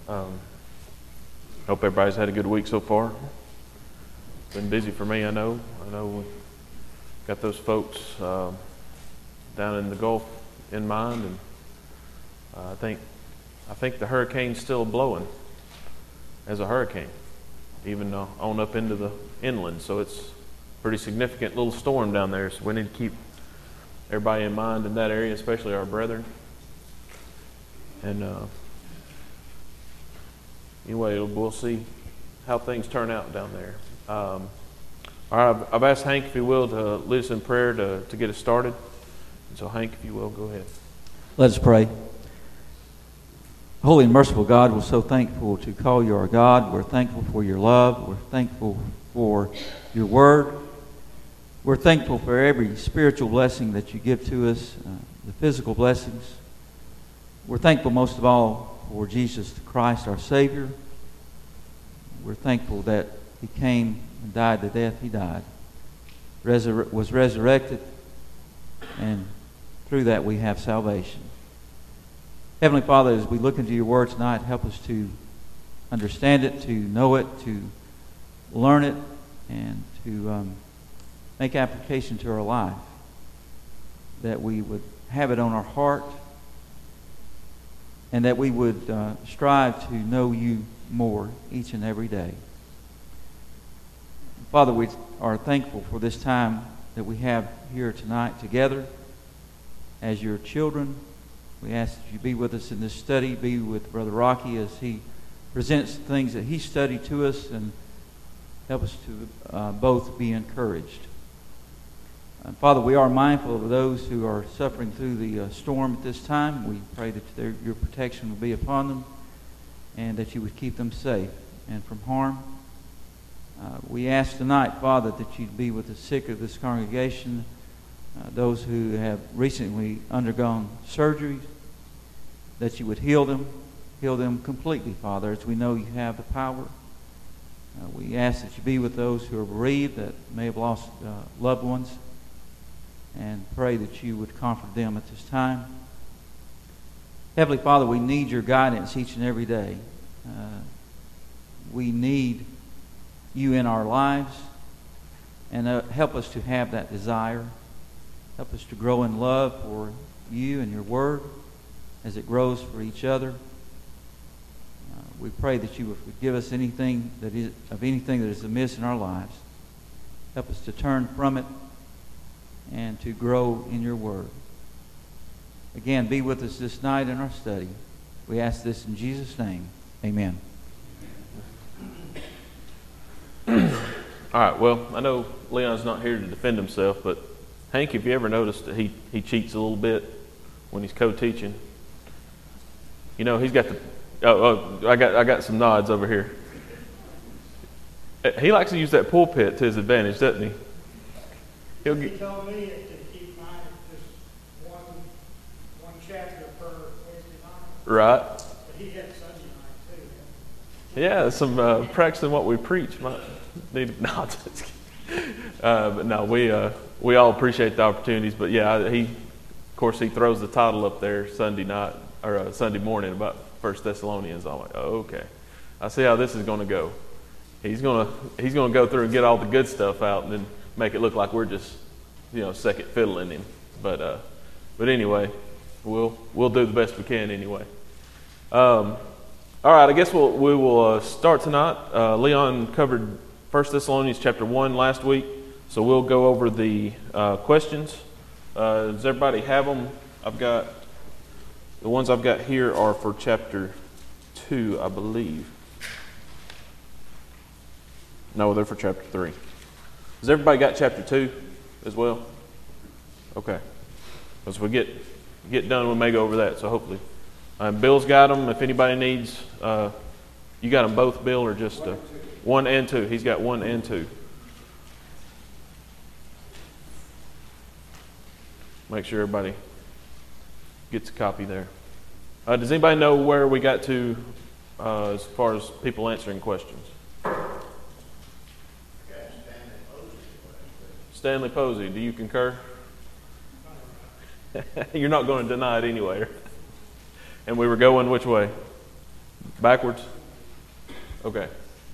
Hope everybody's had a good week so far. Been busy for me, I know. We got those folks down in the Gulf in mind, and I think the hurricane's still blowing as a hurricane, even on up into the inland. So it's a pretty significant little storm down there. So we need to keep everybody in mind in that area, especially our brethren. And anyway, we'll see how things turn out down there. All right, I've asked Hank, if he will, to lead us in prayer to get us started. And so, Hank, if you will, go ahead. Let us pray. Holy and merciful God, we're so thankful to call you our God. We're thankful for your love. We're thankful for your word. We're thankful for every spiritual blessing that you give to us, the physical blessings. We're thankful most of all for Jesus Christ, our Savior. We're thankful that he came and died the death he died, was resurrected, and through that we have salvation. Heavenly Father, as we look into your word tonight, help us to understand it, to know it, to learn it, and to make application to our life, that we would have it on our heart, and that we would strive to know you more each and every day. Father, we are thankful for this time that we have here tonight together as your children. We ask that you be with us in this study, be with Brother Rocky as he presents things that he studied to us, and help us to both be encouraged. Father, we are mindful of those who are suffering through the storm at this time. We pray that your protection will be upon them and that you would keep them safe and from harm. We ask tonight, Father, that you'd be with the sick of this congregation, those who have recently undergone surgery, that you would heal them completely, Father, as we know you have the power. We ask that you be with those who are bereaved, that may have lost loved ones, and pray that you would comfort them at this time. Heavenly Father, we need your guidance each and every day. We need you in our lives, and help us to have that desire. Help us to grow in love for you and your word as it grows for each other. We pray that you would forgive us anything that is amiss in our lives. Help us to turn from it and to grow in your word. Again, be with us this night in our study. We ask this in Jesus' name. Amen. All right, well, I know Leon's not here to defend himself, but Hank, have you ever noticed that he cheats a little bit when he's co-teaching? You know, he's got I got some nods over here. He likes to use that pulpit to his advantage, doesn't he? He told me to keep mine just one chapter per Wednesday night. Right. But he had Sunday night too. Yeah, some practicing what we preach. Might need no, but no, we all appreciate the opportunities. But yeah, of course, he throws the title up there Sunday night or Sunday morning about 1 Thessalonians. I'm like, oh, okay, I see how this is going to go. He's gonna go through and get all the good stuff out, and then make it look like we're just second fiddling him. But anyway, we'll do the best we can anyway. All right, I guess we will start tonight. Leon covered 1 Thessalonians chapter 1 last week, so we'll go over the questions. Does everybody have them? The ones I've got here are for chapter 2, I believe. No, they're for chapter 3. Has everybody got chapter 2 as well? Okay. As we get done, we may go over that, so hopefully. Bill's got them. If anybody needs, you got them both, Bill, or just 1 and 2? He's got 1 and 2. Make sure everybody gets a copy there. Does anybody know where we got to as far as people answering questions? Stanley Posey, do you concur? You're not going to deny it anyway. And we were going which way? Backwards? Okay.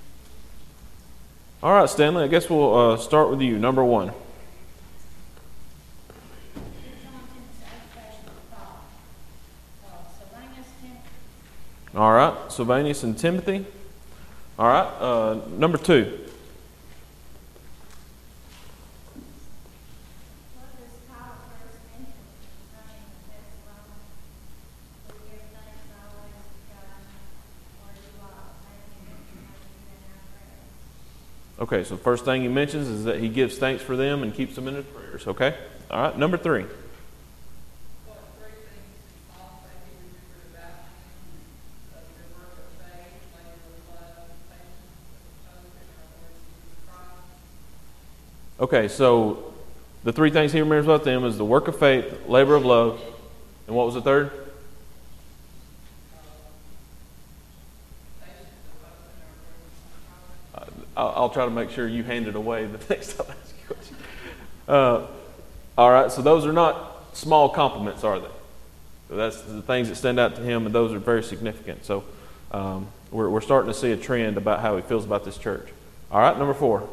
All right, Stanley, I guess we'll start with you. Number 1. All right, Sylvanus and Timothy. All right, number 2. Okay, so first thing he mentions is that he gives thanks for them and keeps them in his prayers. Okay? All right, number 3. Okay, so the 3 things he remembers about them is the work of faith, labor of love, and what was the third? I'll try to make sure you hand it away the next time I ask you a question. All right, so those are not small compliments, are they? So that's the things that stand out to him, and those are very significant. So we're starting to see a trend about how he feels about this church. All right, number 4.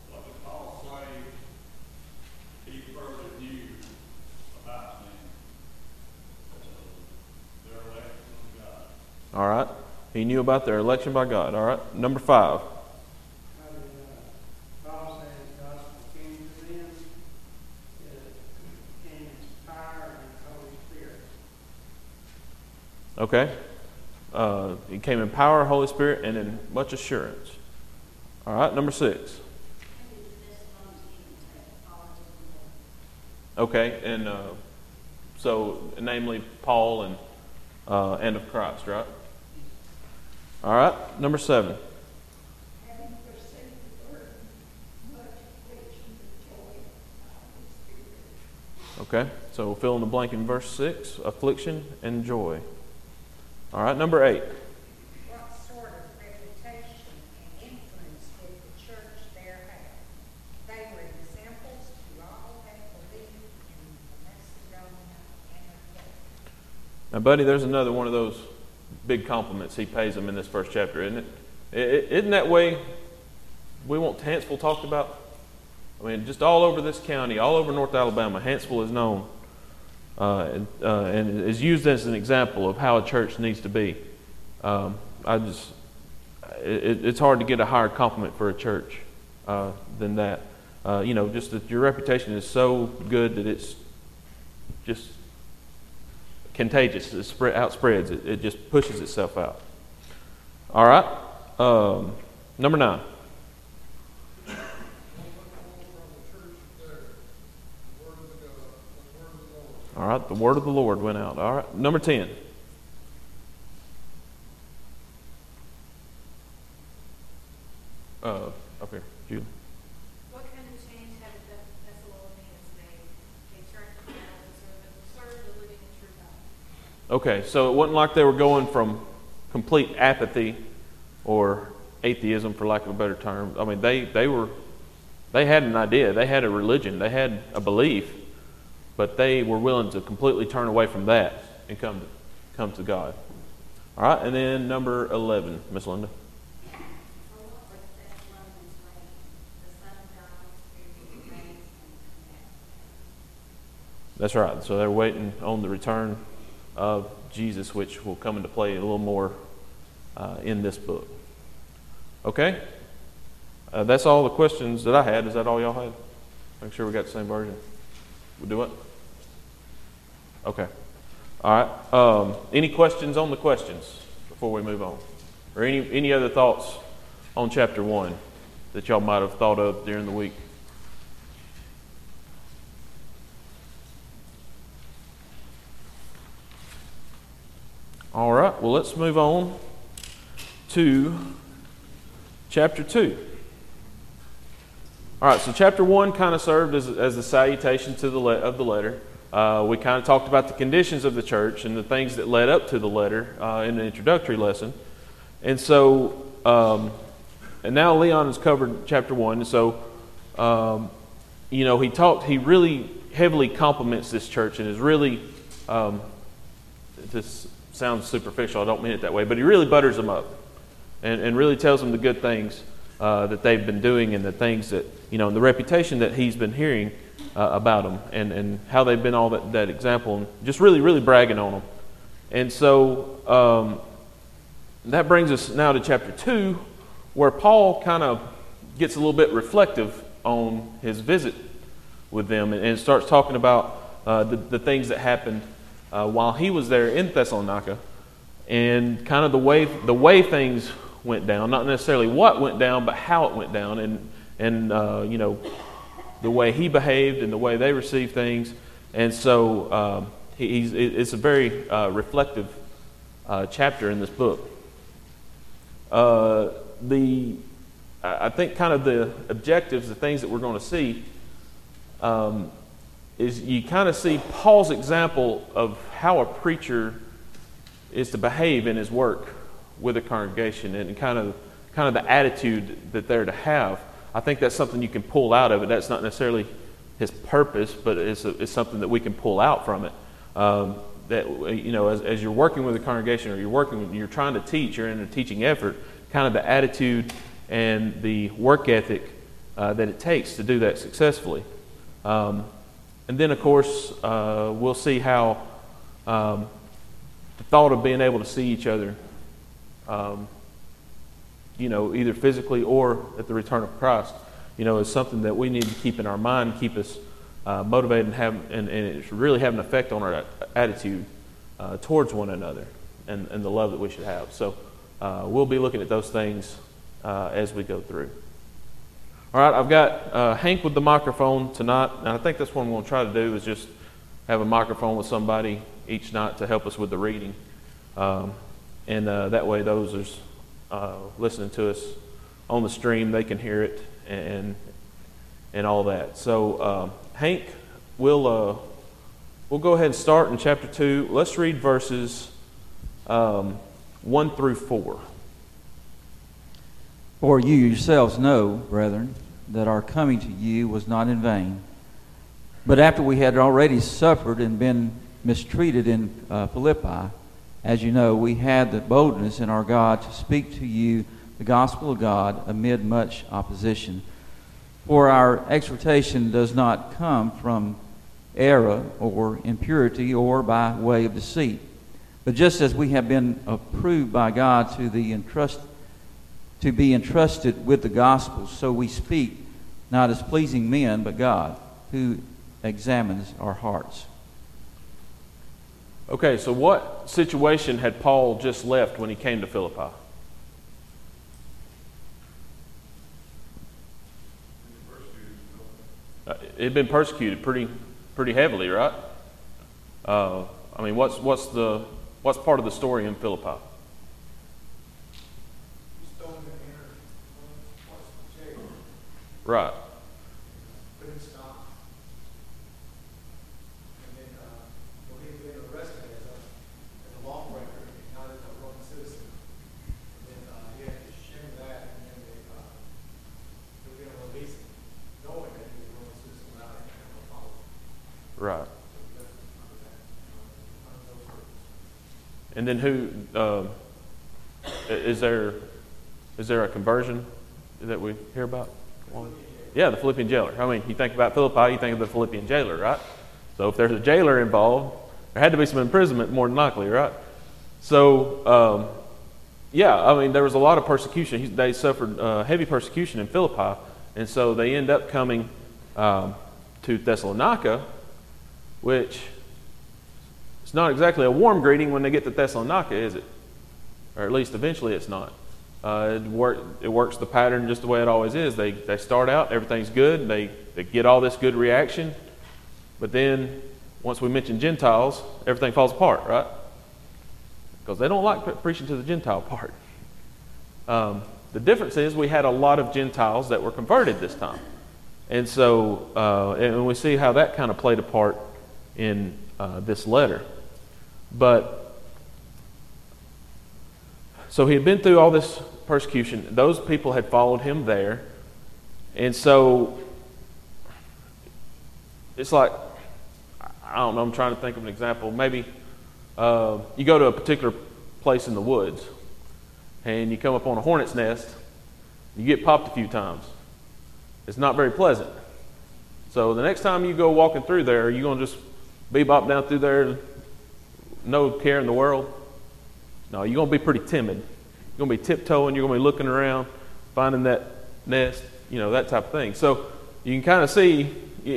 All right, he knew about their election by God. All right, number 5. Okay. He came in power, Holy Spirit, and in much assurance. All right, number 6. Okay, and so namely Paul and of Christ, right? All right, number 7. Okay, so fill in the blank in verse 6, affliction and joy. All right, number 8. What sort of reputation and influence did the church there have? They were examples to all that believed in Macedonia and Achaia. Now, buddy, there's another one of those big compliments he pays them in this first chapter, isn't it? Isn't that way we want Hanceville talked about? I mean, just all over this county, all over North Alabama, Hanceville is known and is used as an example of how a church needs to be. It's hard to get a higher compliment for a church than that. Just that your reputation is so good that it's just contagious. It outspreads. It just pushes itself out. All right. Number 9. All right, the word of the Lord went out. All right, number 10. Up here, Julie. What kind of change have the Thessalonians made? They turned from idols and served the living and true God. Okay, so it wasn't like they were going from complete apathy or atheism, for lack of a better term. I mean, they had an idea, they had a religion, they had a belief, but they were willing to completely turn away from that and come to God. All right, and then number 11, Miss Linda. That's right. So they're waiting on the return of Jesus, which will come into play a little more in this book. Okay? That's all the questions that I had. Is that all y'all had? Make sure we got the same version. We'll do it? Okay. All right. Any questions on the questions before we move on? Or any other thoughts on chapter 1 that y'all might have thought of during the week? All right. Well, let's move on to chapter 2. All right, so chapter 1 kind of served as a salutation to of the letter. We kind of talked about the conditions of the church and the things that led up to the letter in the introductory lesson. And so, and now Leon has covered chapter 1. And so, he really heavily compliments this church and is really just sounds superficial. I don't mean it that way. But he really butters them up and really tells them the good things that they've been doing and the things that, and the reputation that he's been hearing about them and how they've been all that example, and just really, really bragging on them. And so that brings us now to chapter 2, where Paul kind of gets a little bit reflective on his visit with them and starts talking about the things that happened while he was there in Thessalonica, and kind of the way things went down. Not necessarily what went down, but how it went down, and the way he behaved and the way they received things. And so it's a very reflective chapter in this book. I think kind of the objectives, the things that we're going to see, is you kind of see Paul's example of how a preacher is to behave in his work with a congregation, and kind of the attitude that they're to have. I think that's something you can pull out of it. That's not necessarily his purpose, but it's something that we can pull out from it. That as you're working with a congregation, or you're trying to teach, you're in a teaching effort, kind of the attitude and the work ethic that it takes to do that successfully. And then, of course, we'll see how the thought of being able to see each other, either physically or at the return of Christ, is something that we need to keep in our mind, keep us motivated, and it should really have an effect on our attitude towards one another and the love that we should have. So we'll be looking at those things as we go through. All right, I've got Hank with the microphone tonight, and I think that's what I'm going to try to do, is just have a microphone with somebody each night to help us with the reading. And that way those who's listening to us on the stream, they can hear it and all that. So Hank, we'll go ahead and start in chapter 2. Let's read verses 1 through 4. For you yourselves know, brethren, that our coming to you was not in vain. But after we had already suffered and been mistreated in Philippi, as you know, we had the boldness in our God to speak to you the gospel of God amid much opposition. For our exhortation does not come from error or impurity or by way of deceit, but just as we have been approved by God to be entrusted with the gospel, so we speak, not as pleasing men, but God, who examines our hearts. Okay, so what situation had Paul just left when he came to Philippi? He'd been persecuted pretty heavily, right? What's part of the story in Philippi? Right. Couldn't stop. And then he had been arrested as a lawbreaker, not as a Roman citizen. And then he had to share that, and then they were going to release him, knowing that he was a Roman citizen without any kind of apology. Right. So he left under that, under those rules. And then who is there a conversion that we hear about? Yeah, the Philippian jailer. You think about Philippi, you think of the Philippian jailer, right? So if there's a jailer involved, there had to be some imprisonment more than likely, right? So, there was a lot of persecution. They suffered heavy persecution in Philippi, and so they end up coming to Thessalonica, which it's not exactly a warm greeting when they get to Thessalonica, is it? Or at least eventually it's not. It works the pattern just the way it always is. They start out, everything's good, they get all this good reaction, but then once we mention Gentiles, everything falls apart, right? Because they don't like preaching to the Gentile part. The difference is we had a lot of Gentiles that were converted this time. And so, and we see how that kind of played a part in this letter. So he had been through all this persecution. Those people had followed him there. And so it's like, I don't know, I'm trying to think of an example. Maybe you go to a particular place in the woods, and you come up on a hornet's nest, you get popped a few times. It's not very pleasant. So the next time you go walking through there, are you going to just bebop down through there, no care in the world? No, you're going to be pretty timid. You're going to be tiptoeing, you're going to be looking around, finding that nest, that type of thing. So you can kind of see,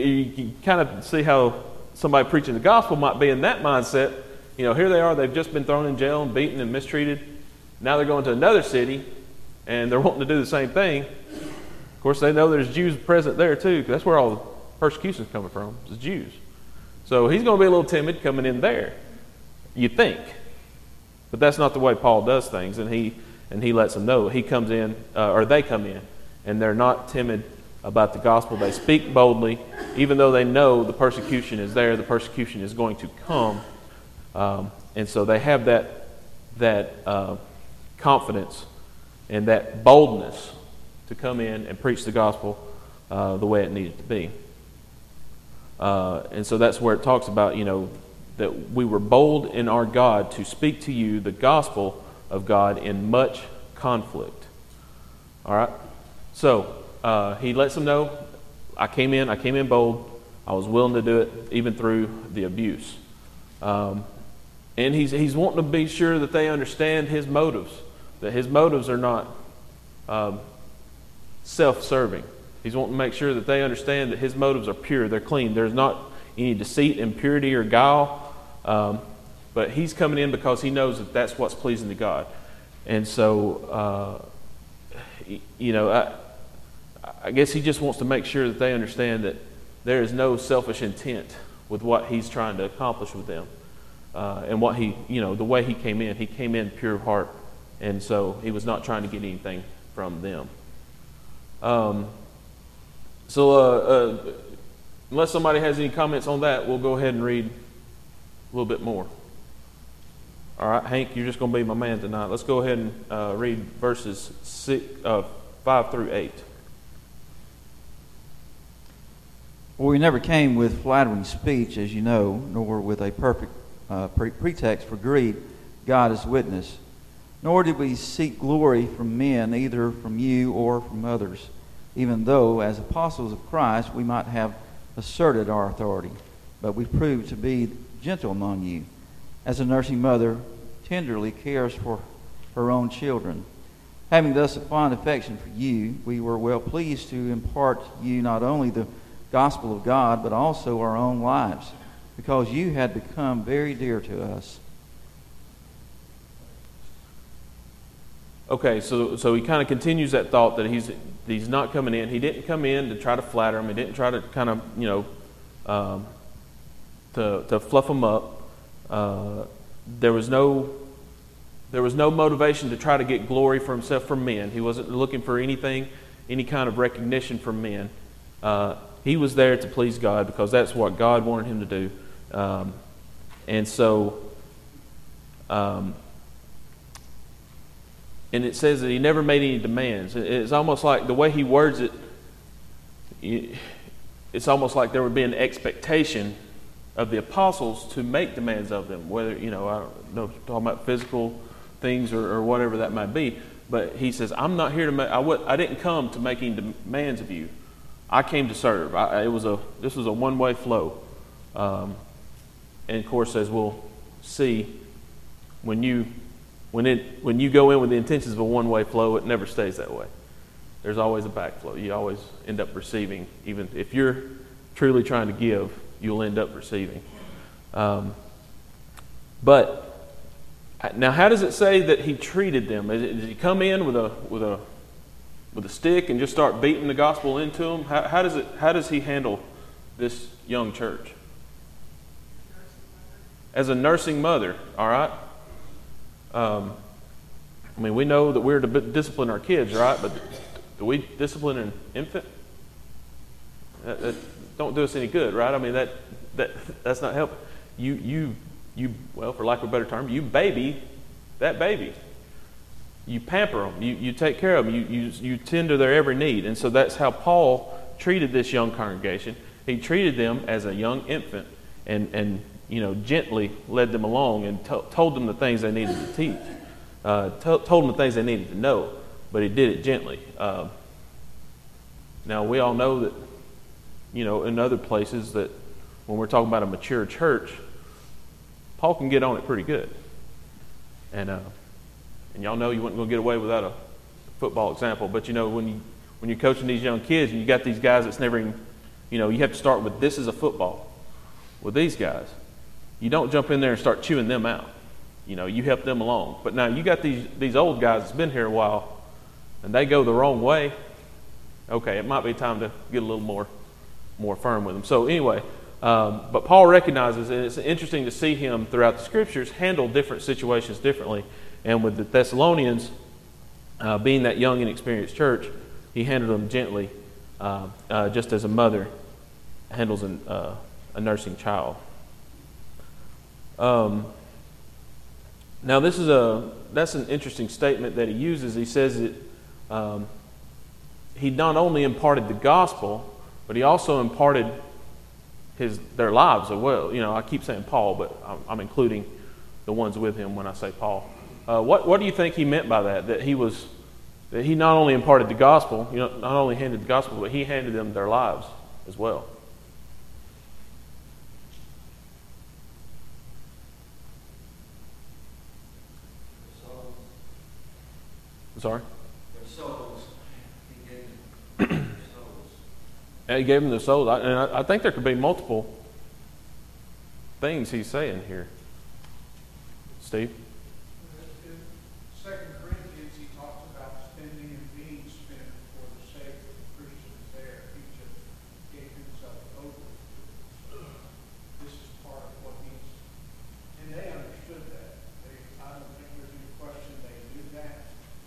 how somebody preaching the gospel might be in that mindset. Here they are, they've just been thrown in jail and beaten and mistreated. Now they're going to another city, and they're wanting to do the same thing. Of course, they know there's Jews present there too, because that's where all the persecution is coming from, is Jews. So he's going to be a little timid coming in there, you think. But that's not the way Paul does things, and he lets them know. He comes in, or they come in, and they're not timid about the gospel. They speak boldly, even though they know the persecution is there, the persecution is going to come. And so they have that confidence and that boldness to come in and preach the gospel the way it needed to be. And so that's where it talks about, that we were bold in our God to speak to you the gospel of God in much conflict. All right? So he lets them know, I came in bold. I was willing to do it even through the abuse. And he's wanting to be sure that they understand his motives, that his motives are not self-serving. He's wanting to make sure that they understand that his motives are pure, they're clean. There's not any deceit, impurity, or guile. But he's coming in because he knows that that's what's pleasing to God. And so, I guess he just wants to make sure that they understand that there is no selfish intent with what he's trying to accomplish with them. And what the way he came in pure of heart. And so he was not trying to get anything from them. Unless somebody has any comments on that, we'll go ahead and read a little bit more. All right, Hank, you're just going to be my man tonight. Let's go ahead and read verses 5 through 8. Well, we never came with flattering speech, as you know, nor with a perfect pretext for greed. God is witness. Nor did we seek glory from men, either from you or from others, even though, as apostles of Christ, we might have asserted our authority. But we proved to be gentle among you, as a nursing mother tenderly cares for her own children. Having thus a fond affection for you, we were well pleased to impart to you not only the gospel of God, but also our own lives, because you had become very dear to us. Okay, so he kind of continues that thought that he's not coming in. He didn't come in to try to flatter him. He didn't try to kind of, to fluff him up. There was no motivation to try to get glory for himself from men. He wasn't looking for any kind of recognition from men. He was there to please God because that's what God wanted him to do. And so, and it says that he never made any demands. It's almost like the way he words it, it's almost like there would be an expectation of the apostles to make demands of them, whether, I don't know, talking about physical things or whatever that might be. But he says, I'm not here to make, I didn't come to make any demands of you. I came to serve. This was a one-way flow. And of course, as we'll see, when you go in with the intentions of a one-way flow, it never stays that way. There's always a backflow. You always end up receiving. Even if you're truly trying to give, you'll end up receiving. But now, how does it say that he treated them? Did he come in with a stick and just start beating the gospel into them? How does he handle this young church? As a nursing mother, all right? We know that we're to discipline our kids, right? But do we discipline an infant? That don't do us any good, right? That's not helping. You, well, for lack of a better term, you baby that baby. You pamper them. You take care of them. You tend to their every need. And so that's how Paul treated this young congregation. He treated them as a young infant. And gently led them along and told them the things they needed to teach, told them the things they needed to know, but he did it gently. Now, we all know that, in other places that when we're talking about a mature church, Paul can get on it pretty good. And y'all know you weren't going to get away without a football example, but when you're coaching these young kids and you got these guys that's never even, you have to start with, this is a football. With these guys, you don't jump in there and start chewing them out. You help them along. But now you got these old guys that's been here a while, and they go the wrong way. Okay, it might be time to get a little more firm with them. So anyway, but Paul recognizes, and it's interesting to see him throughout the Scriptures handle different situations differently. And with the Thessalonians, being that young and experienced church, he handled them gently, just as a mother handles a nursing child. Now, that's an interesting statement that he uses. He says that he not only imparted the gospel, but he also imparted their lives as well. I keep saying Paul, but I'm including the ones with him when I say Paul. What do you think he meant by that? That he not only imparted the gospel, not only handed the gospel, but he handed them their lives as well. Sorry? Their souls. He gave them their souls. And he gave them their souls. I think there could be multiple things he's saying here. Steve? In 2 Corinthians, he talks about spending and being spent for the sake of the Christians there. He just gave himself over. This is part of what he's... And they understood that. I don't think there's any question they knew that.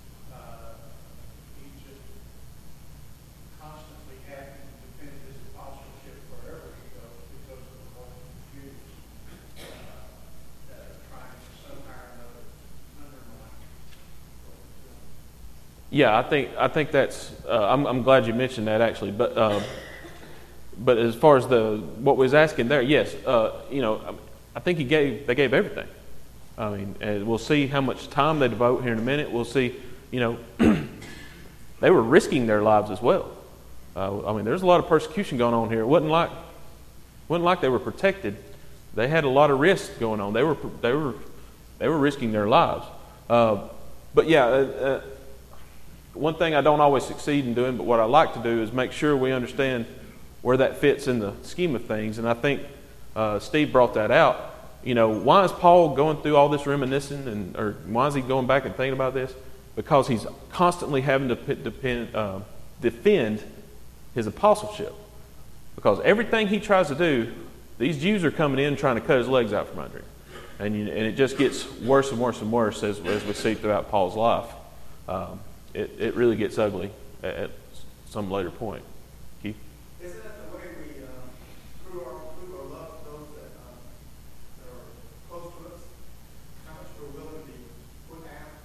He just constantly had to defend his apostleship wherever he goes because of the Roman Jews that are trying to somehow or another undermine what he's doing. Yeah, I think that's. I'm glad you mentioned that actually, but as far as what was asking there, yes, I think they gave everything. I mean, and we'll see how much time they devote here in a minute. We'll see, they were risking their lives as well. There's a lot of persecution going on here. It wasn't like they were protected. They had a lot of risk going on. They were risking their lives. But yeah, one thing I don't always succeed in doing, but what I like to do is make sure we understand where that fits in the scheme of things. And I think Steve brought that out. Why is Paul going through all this reminiscing, or why is he going back and thinking about this? Because he's constantly having to defend his apostleship. Because everything he tries to do, these Jews are coming in trying to cut his legs out from under him. And it just gets worse and worse and worse as we see throughout Paul's life. It really gets ugly at some later point. Keith? Isn't that the way we prove our love to those that are close to us? How much we're willing to be put out?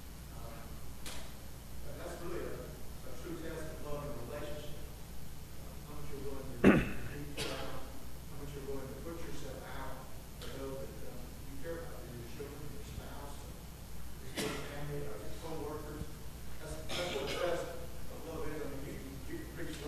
That's really a true test of love and relationship. How much you're willing to reach out, how much you're willing to put yourself out for those that you care about, your children, your spouse, your family, your co-workers. That's what it says a little bit. You can preach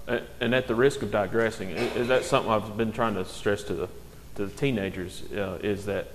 and at the risk of digressing, is that something I've been trying to stress to the teenagers, is that,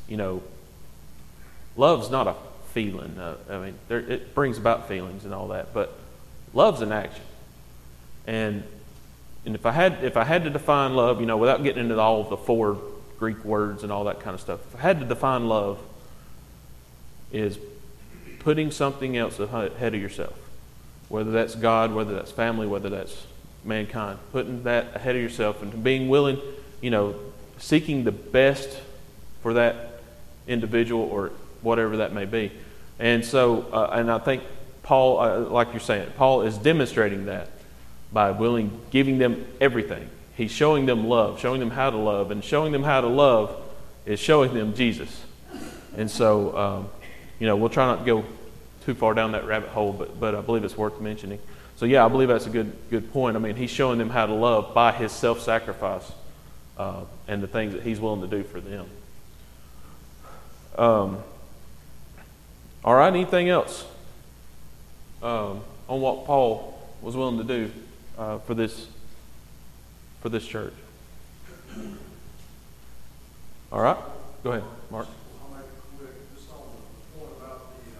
love's not a feeling. It brings about feelings and all that, but love's an action. And if I had to define love, without getting into all of the 4 Greek words and all that kind of stuff, if I had to define love, is putting something else ahead of yourself. Whether that's God, whether that's family, whether that's mankind, putting that ahead of yourself and being willing, seeking the best for that individual or whatever that may be. And so, and I think Paul, like you're saying, Paul is demonstrating that by giving them everything. He's showing them love, showing them how to love, and showing them how to love is showing them Jesus. And so, we'll try not to go too far down that rabbit hole, but I believe it's worth mentioning. So yeah, I believe that's a good point. He's showing them how to love by his self-sacrifice and the things that he's willing to do for them. All right, anything else on what Paul was willing to do for this church? All right, go ahead, Mark. I'll make it quick. Just on the point about the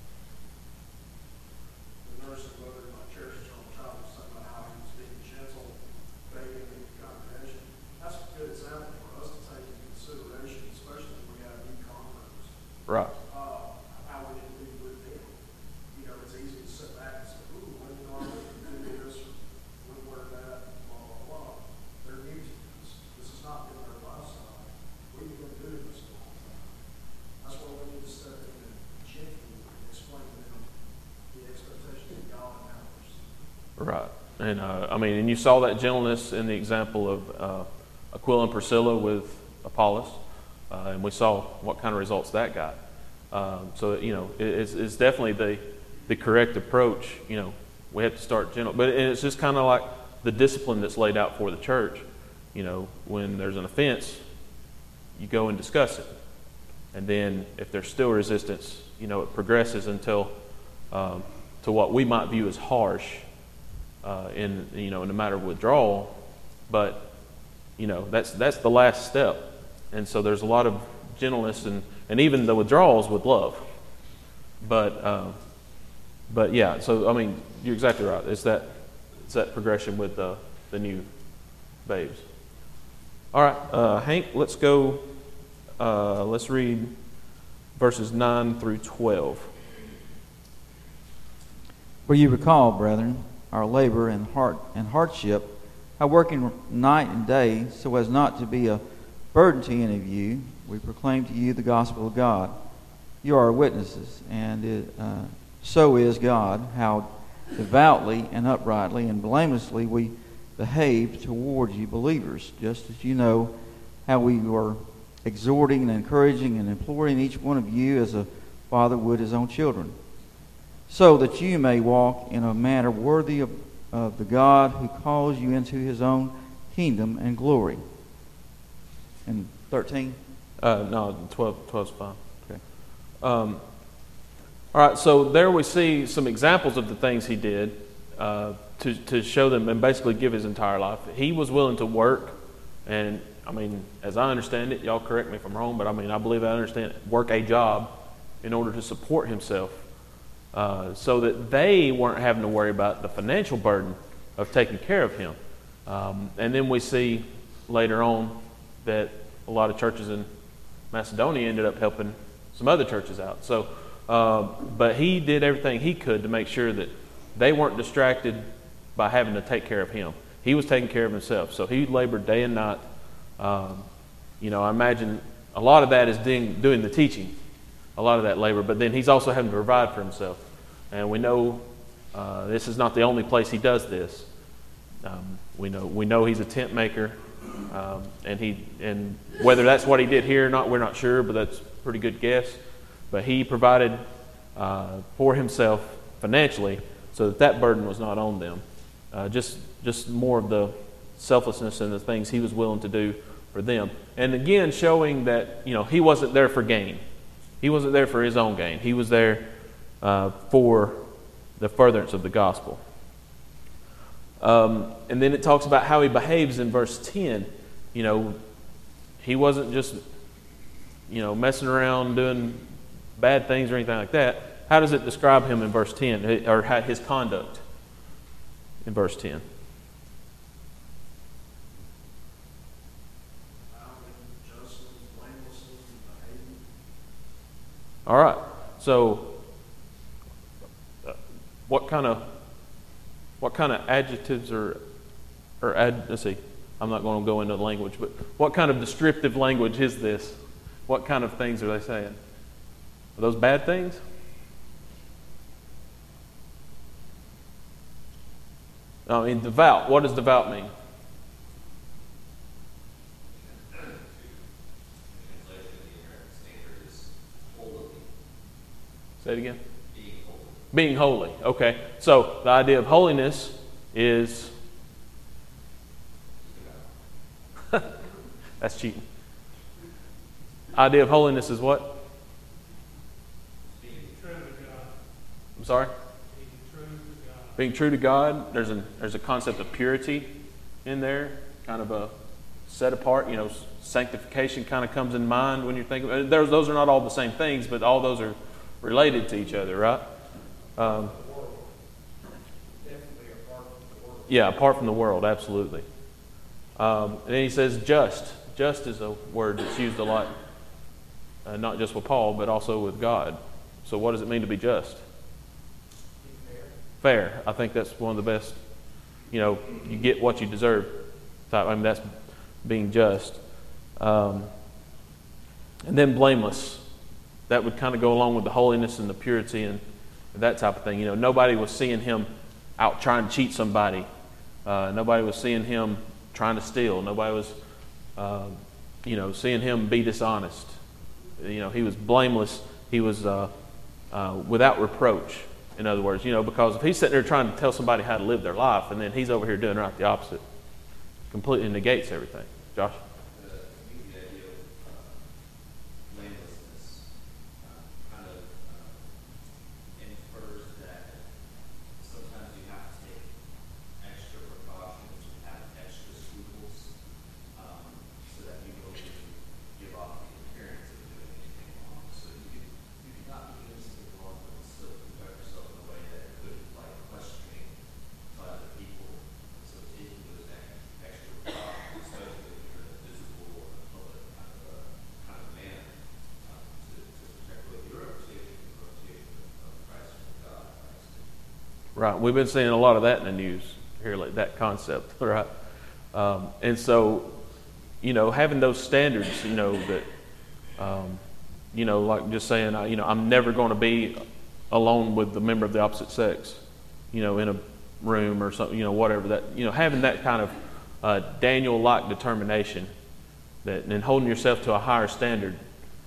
nursing mother in my church on child, something about how he was being gentle, begging in the congregation. That's a good example for us to take into consideration, especially when we have new converts. Right. How we can be with them. It's easy to sit back and say, "Ooh, when you are do this, or when we're that, blah blah blah." They're new to this. This has not been their lifestyle. We've been doing this a long time. That's why we need to step in and gently explain to them the expectations of God and ours. Right. And and you saw that gentleness in the example of Aquila and Priscilla with Apollos, and we saw what kind of results that got. So it's definitely the correct approach. We have to start gentle, but it's just kind of like the discipline that's laid out for the church. When there's an offense, you go and discuss it, and then if there's still resistance, it progresses until to what we might view as harsh in a matter of withdrawal. But that's the last step, and so there's a lot of gentleness and even the withdrawals with love. But yeah, so you're exactly right. It's that progression with the new babes. All right, Hank, let's go. Let's read verses 9 through 12. For you recall, brethren, our labor and hardship, how working night and day, so as not to be a burden to any of you, we proclaim to you the gospel of God. You are witnesses, and so is God, how devoutly and uprightly and blamelessly we behave towards you believers, just as you know how we were exhorting and encouraging and imploring each one of you as a father would his own children, so that you may walk in a manner worthy of the God who calls you into his own kingdom and glory. And 13? No, 12's fine. Okay. All right, so there we see some examples of the things he did to show them and basically give his entire life. He was willing to work, and as I understand it, y'all correct me if I'm wrong, but I believe I understand it, work a job in order to support himself, so that they weren't having to worry about the financial burden of taking care of him. And then we see later on that a lot of churches in Macedonia ended up helping some other churches out. So, but he did everything he could to make sure that they weren't distracted by having to take care of him. He was taking care of himself. So he labored day and night. I imagine a lot of that is doing the teaching, a lot of that labor, but then he's also having to provide for himself. And we know this is not the only place he does this. We know he's a tent maker, and whether that's what he did here or not, we're not sure, but that's a pretty good guess. But he provided for himself financially, so that burden was not on them. Just more of the selflessness and the things he was willing to do for them. And again, showing that he wasn't there for gain. He wasn't there for his own gain. He was there for the furtherance of the gospel. And then it talks about how he behaves in verse 10. You know, he wasn't just, you know, messing around doing bad things or anything like that. How does it describe him in verse 10, or his conduct in verse 10? All right. So, what kind of adjectives let's see. I'm not going to go into the language, but what kind of descriptive language is this? What kind of things are they saying? Are those bad things? I mean, devout. What does devout mean? Say it again. Being holy. Okay. So the idea of holiness is that's cheating. Idea of holiness is what? Being true to God. I'm sorry? Being true to God. Being true to God. There's a concept of purity in there, kind of a set apart, you know, sanctification kind of comes in mind when you're thinking. Those are not all the same things, but all those are related to each other, right? Yeah, apart from the world, absolutely. And then he says just. Just is a word that's used a lot, not just with Paul, but also with God. So what does it mean to be just? Fair. I think that's one of the best, you know, you get what you deserve. I mean, that's being just. And then blameless. That would kind of go along with the holiness and the purity and that type of thing. You know, nobody was seeing him out trying to cheat somebody. Nobody was seeing him trying to steal. Nobody was, you know, seeing him be dishonest. You know, he was blameless. He was without reproach, in other words. You know, because if he's sitting there trying to tell somebody how to live their life and then he's over here doing right the opposite, completely negates everything. Josh? Right. We've been seeing a lot of that in the news here, like that concept, right? And so, you know, having those standards, you know, that, you know, like just saying, you know, I'm never going to be alone with a member of the opposite sex, you know, in a room or something, you know, whatever that, you know, having that kind of Daniel-like determination that, and holding yourself to a higher standard.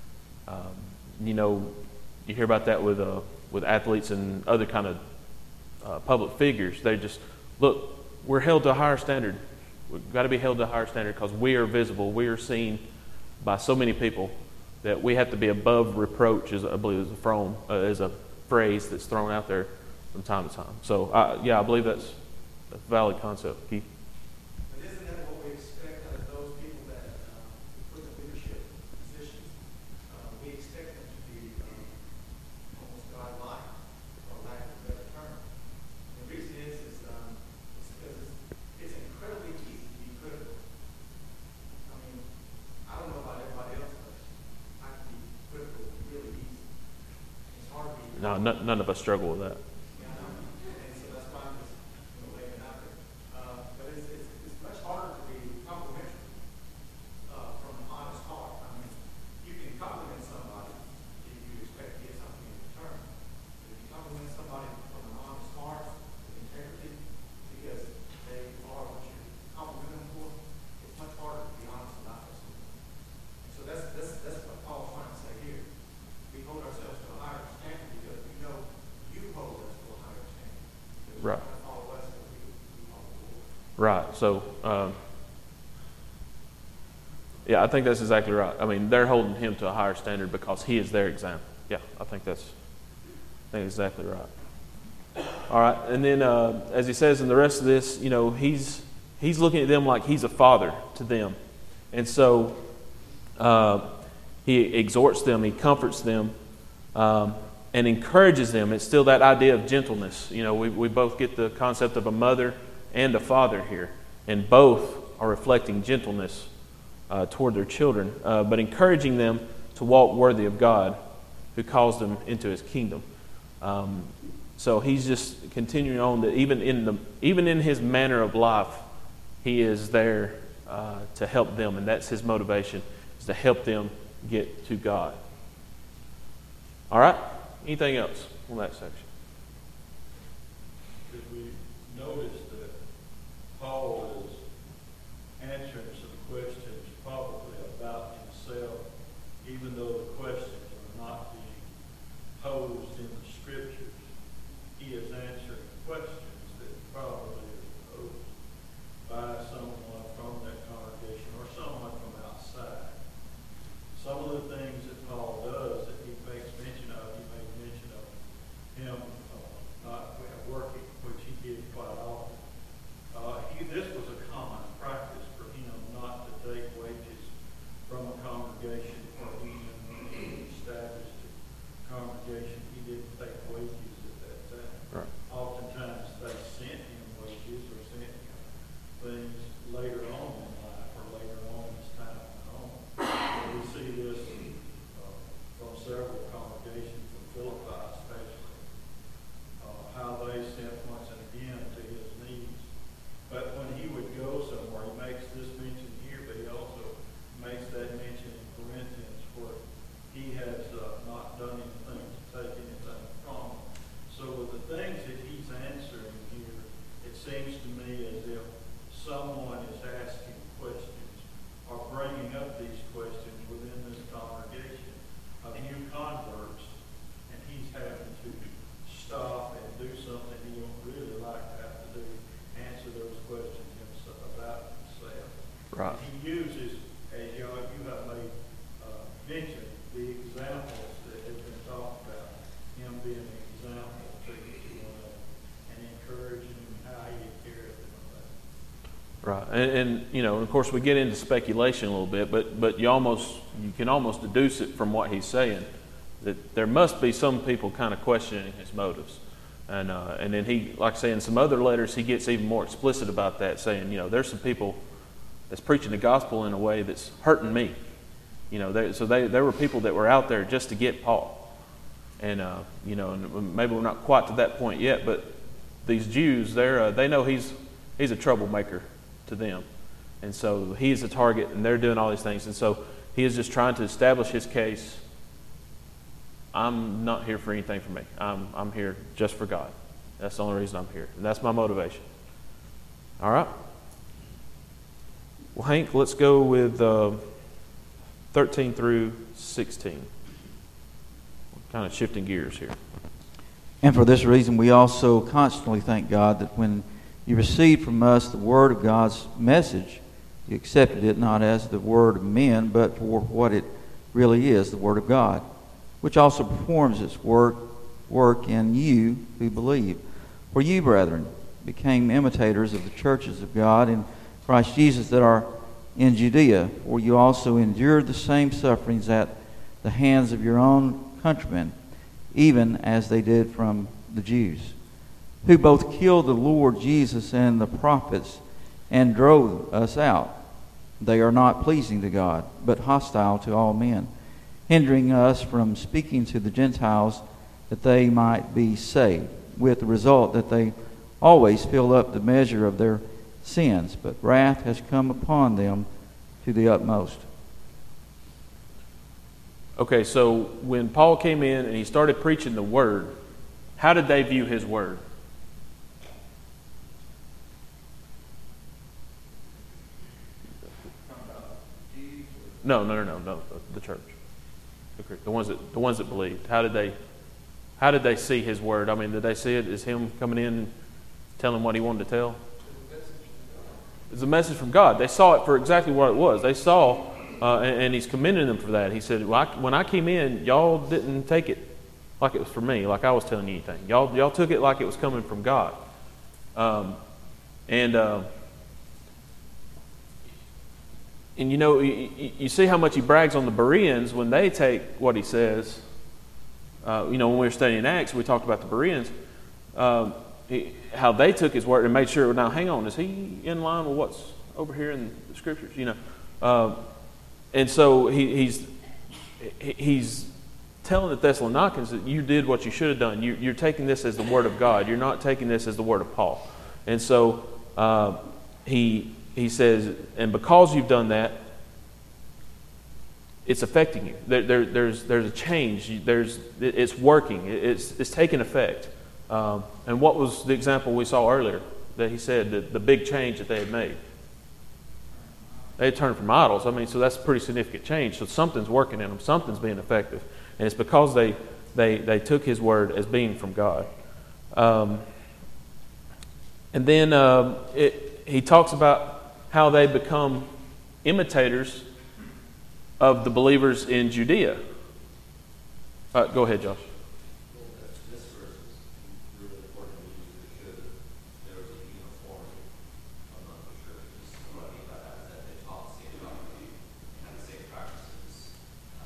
You know, you hear about that with athletes and other kind of public figures. They just, look, we're held to a higher standard. We've got to be held to a higher standard because we are visible. We are seen by so many people that we have to be above reproach, I believe is a phrase that's thrown out there from time to time. So, yeah, I believe that's a valid concept. Keith? But isn't that what we expect out of those people that put in leadership positions? We expect them to be almost godlike, for lack of a better term. The reason is because it's incredibly easy to be critical. I mean, I don't know about everybody else, but I can be critical really easy. It's hard to be. No, none of us struggle with that. Yeah, I know. And so that's why I'm just laying it out there. But it's much harder to be complimentary from an honest heart. I mean, you can compliment somebody if you expect to get something in return. But if you compliment somebody from an honest heart, with integrity, because they are what you compliment them for, it's much harder to be honest about those things. And so that's what Paul's trying to say here. We hold ourselves to a higher standard because we know you hold us to a higher standard. Because Right. you're going to follow us as we follow the Lord. Right. So, yeah, I think that's exactly right. I mean, they're holding him to a higher standard because he is their example. Yeah, I think that's exactly right. All right, and then as he says in the rest of this, you know, he's looking at them like he's a father to them, and so he exhorts them, he comforts them, and encourages them. It's still that idea of gentleness. You know, we both get the concept of a mother and a father here, and both are reflecting gentleness toward their children, but encouraging them to walk worthy of God, who calls them into His kingdom. So he's just continuing on that even in his manner of life, he is there to help them, and that's his motivation, is to help them get to God. All right? Anything else on that section? Did we notice that Paul is answering some questions probably about himself, even though the questions are not being posed in the Scriptures? He is answering questions that probably are posed by someone from that congregation or someone from outside. Some of the things that Paul does that he makes mention of, he made mention of him not working, which he did quite often. This was a common practice for him not to take wages from a congregation or even when he established a congregation. He didn't take wages at that time. Right. Oftentimes they sent him wages or sent him things later on in life or later on as time went on. We see this from several congregations, from Philippi especially, how they sent once and again to his needs. But when he would go somewhere, he makes this mention here, but he also makes that mention in Corinthians where he has not done anything to take anything from them. So with the things that he's answering here, it seems to me as if someone is asking questions or bringing up these questions within this congregation of new converts, and he's having to stop and do something he don't really like to have to do, answer those questions himself, about himself. Right. He uses, as you have made mention, the examples that have been talked about, him being an example to each one and encouraging him how he cared for them. Right, and you know, of course, we get into speculation a little bit, but you can almost deduce it from what he's saying, that there must be some people kind of questioning his motives, and then he, like I say, in some other letters, he gets even more explicit about that, saying, you know, there's some people that's preaching the gospel in a way that's hurting me, you know, there were people that were out there just to get Paul, and you know, and maybe we're not quite to that point yet, but these Jews, they know he's a troublemaker to them. And so he is a target, and they're doing all these things. And so he is just trying to establish his case. I'm not here for anything for me. I'm here just for God. That's the only reason I'm here. And that's my motivation. All right? Well, Hank, let's go with 13 through 16. We're kind of shifting gears here. And for this reason, we also constantly thank God that when you received from us the word of God's message, you accepted it not as the word of men, but for what it really is, the word of God, which also performs its work in you who believe. For you, brethren, became imitators of the churches of God in Christ Jesus that are in Judea, for you also endured the same sufferings at the hands of your own countrymen, even as they did from the Jews, who both killed the Lord Jesus and the prophets and drove us out. They are not pleasing to God, but hostile to all men, hindering us from speaking to the Gentiles that they might be saved, with the result that they always fill up the measure of their sins, but wrath has come upon them to the utmost. Okay, so when Paul came in and he started preaching the word, how did they view his word? No, the church, the ones that believed. How did they see his word? I mean, did they see it as him coming in and telling what he wanted to tell? It's a message from God. They saw it for exactly what it was. They saw, and he's commending them for that. He said, when I came in, y'all didn't take it like it was for me, like I was telling you anything. Y'all took it like it was coming from God. And you know, you see how much he brags on the Bereans when they take what he says. You know, when we were studying Acts, we talked about the Bereans, how they took his word and made sure, now hang on, is he in line with what's over here in the scriptures? You know, and so he's telling the Thessalonians that you did what you should have done. You're taking this as the word of God. You're not taking this as the word of Paul. And so he says, and because you've done that, it's affecting you. There's a change. It's working. It's taking effect. And what was the example we saw earlier that he said that the big change that they had made? They had turned from idols. I mean, so that's a pretty significant change. So something's working in them. Something's being effective, and it's because they took his word as being from God. And then he talks about how they become imitators of the believers in Judea. Go ahead, Josh. This verse is really important because there was a uniformity among the churches. What I mean by that is that they taught the same doctrine, had the same practices.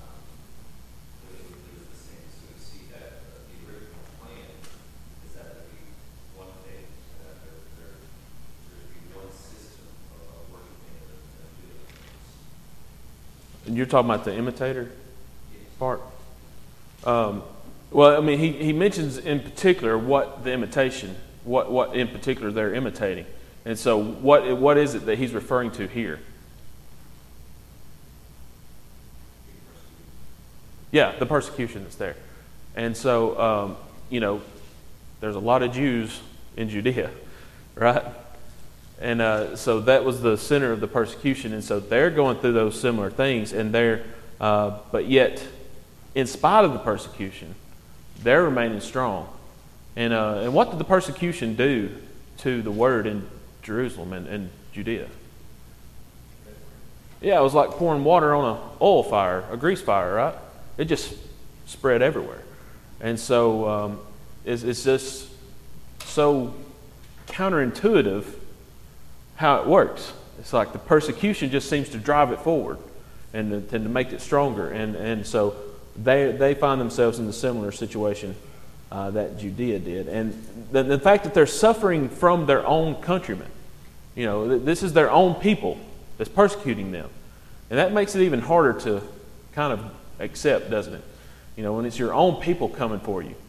It was the same. So we see that the original plan is that there be one faith, that there be one system of working things and doing things. And you're talking about the imitator part? Well, I mean, he mentions in particular what the imitation, what in particular they're imitating. And so what is it that he's referring to here? Yeah, the persecution that's there. And so, you know, there's a lot of Jews in Judea, right? And so that was the center of the persecution. And so they're going through those similar things. And but yet, in spite of the persecution, they're remaining strong. And what did the persecution do to the word in Jerusalem and Judea? Yeah, it was like pouring water on an oil fire, a grease fire, right? It just spread everywhere. And so it's just so counterintuitive how it works. It's like the persecution just seems to drive it forward and to make it stronger. And so they find themselves in the similar situation that Judea did. And the fact that they're suffering from their own countrymen, you know, this is their own people that's persecuting them. And that makes it even harder to kind of accept, doesn't it? You know, when it's your own people coming for you.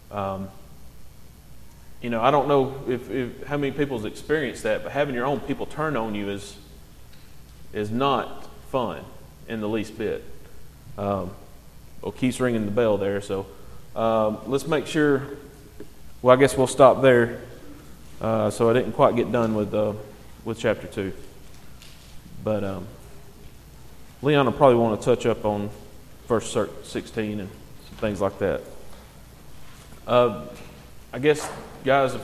You know, I don't know if how many people's experienced that, but having your own people turn on you is not fun in the least bit. Well, Keith's ringing the bell there, so let's make sure. Well, I guess we'll stop there. So I didn't quite get done with chapter 2, but Leon will probably want to touch up on verse 16 and some things like that. I guess, guys, if